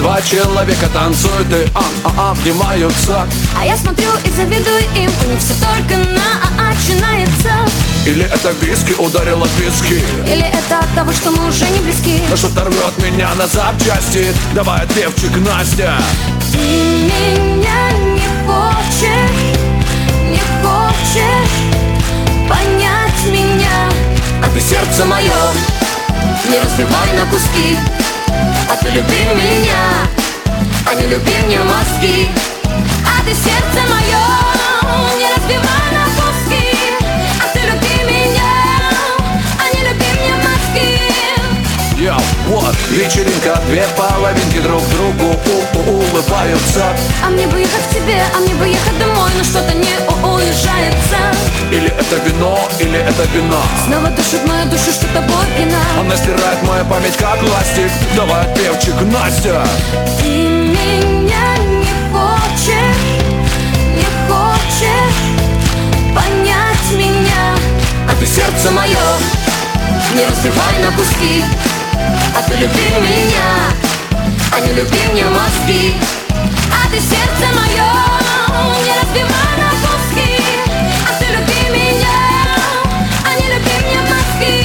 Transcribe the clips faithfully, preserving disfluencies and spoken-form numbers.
Два человека танцуют и а -а обнимаются. А я смотрю и завидую им, у них все только на начинается. Или это виски ударило в виски, или это от того, что мы уже не близки. но что-то рвет меня на запчасти. Давай, певчик, Настя. Ты меня не хочешь, не хочешь понять меня. А ты сердце мое не разбивай на куски. А ты люби меня, а не люби мне мозги. А ты сердце мое не разбивай на куски. А ты люби меня, а не люби мне мозги. Йо, вот, вечеринка, две половинки друг другу у -у улыбаются. А мне бы ехать к тебе, а мне бы ехать домой, но что-то не уезжается. Или это вино, или это вино. Снова душит мою душу, что тобой пьяна. Она стирает мою память как ластик. Давай, певчик, Настя. Ты меня не хочешь, не хочешь понять меня. А ты сердце мое не разбивай на куски. А ты люби меня, а не люби мне мозги. А ты сердце мое не разбивай на куски. А ты люби меня, а не люби мне мозги.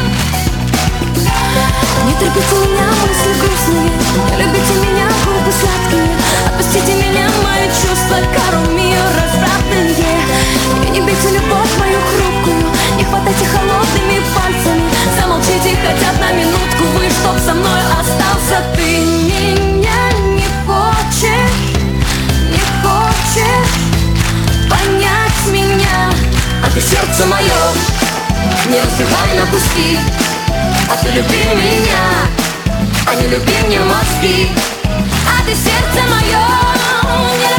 Не трогайте меня, мысли грустные, не любите меня, губы сладкие. Отпустите меня, мои чувства, кару мир развратные. И не бейте любовь мою хрупкую, не хватайте холодными пальцами. Замолчите хотя бы на минутку, вы чтоб со мной остался. Ты меня не хочешь, не хочешь понять меня. А ты сердце мое не разбивай на куски. А ты люби меня, а не люби мне мозги. А ты сердце мое не